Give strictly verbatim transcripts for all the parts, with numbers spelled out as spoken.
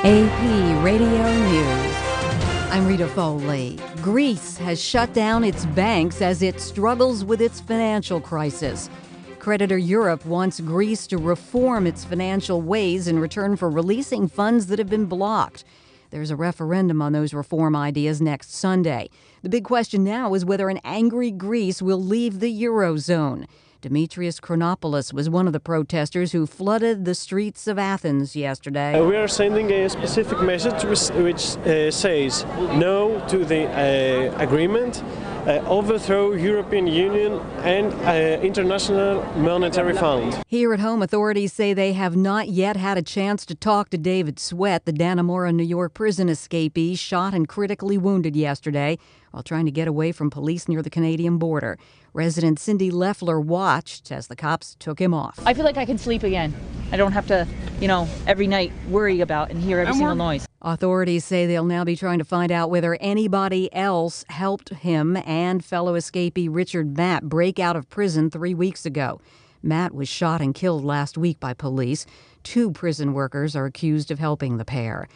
A P Radio News. I'm Rita Foley. Greece has shut down its banks as it struggles with its financial crisis. Creditor Europe wants Greece to reform its financial ways in return for releasing funds that have been blocked. There's a referendum on those reform ideas next Sunday. The big question now is whether an angry Greece will leave the Eurozone. Demetrios Chronopoulos was one of the protesters who flooded the streets of Athens yesterday. Uh, we are sending a specific message which, which uh, says no to the uh, agreement, uh, overthrow European Union and uh, International Monetary Fund. Here at home, authorities say they have not yet had a chance to talk to David Sweat, the Dannemora, New York prison escapee shot and critically wounded yesterday while trying to get away from police near the Canadian border. Resident Cindy Leffler watched as the cops took him off. I feel like I can sleep again. I don't have to, you know, every night worry about and hear every and single noise. Authorities say they'll now be trying to find out whether anybody else helped him and fellow escapee Richard Matt break out of prison three weeks ago. Matt was shot and killed last week by police. Two prison workers are accused of helping the pair.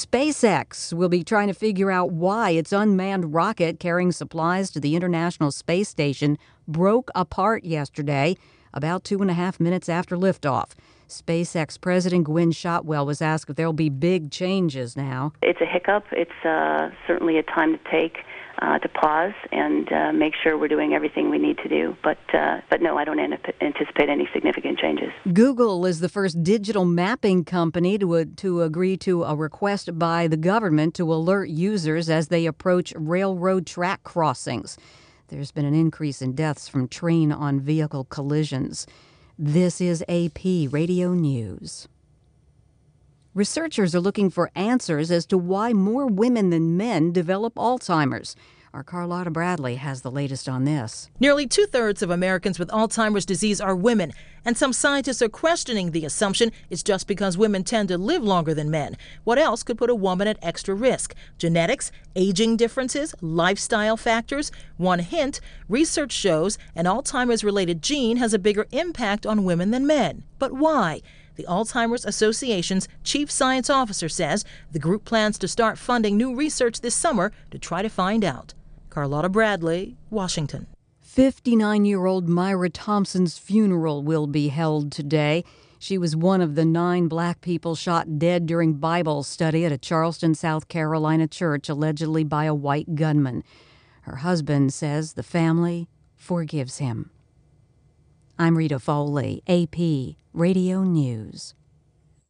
SpaceX will be trying to figure out why its unmanned rocket carrying supplies to the International Space Station broke apart yesterday, about two and a half minutes after liftoff. SpaceX President Gwynne Shotwell was asked if there'll be big changes now. It's a hiccup. It's uh, certainly a time to take. Uh, to pause and uh, make sure we're doing everything we need to do. But uh, but no, I don't anticipate any significant changes. Google is the first digital mapping company to, uh, to agree to a request by the government to alert users as they approach railroad track crossings. There's been an increase in deaths from train-on-vehicle collisions. This is A P Radio News. Researchers are looking for answers as to why more women than men develop Alzheimer's. Our Carlotta Bradley has the latest on this. Nearly two-thirds of Americans with Alzheimer's disease are women, and some scientists are questioning the assumption it's just because women tend to live longer than men. What else could put a woman at extra risk? Genetics, aging differences, lifestyle factors? One hint, research shows an Alzheimer's-related gene has a bigger impact on women than men. But why? The Alzheimer's Association's chief science officer says the group plans to start funding new research this summer to try to find out. Carlotta Bradley, Washington. fifty-nine-year-old Myra Thompson's funeral will be held today. She was one of the nine black people shot dead during Bible study at a Charleston, South Carolina church, allegedly by a white gunman. Her husband says the family forgives him. I'm Rita Foley, A P Radio News.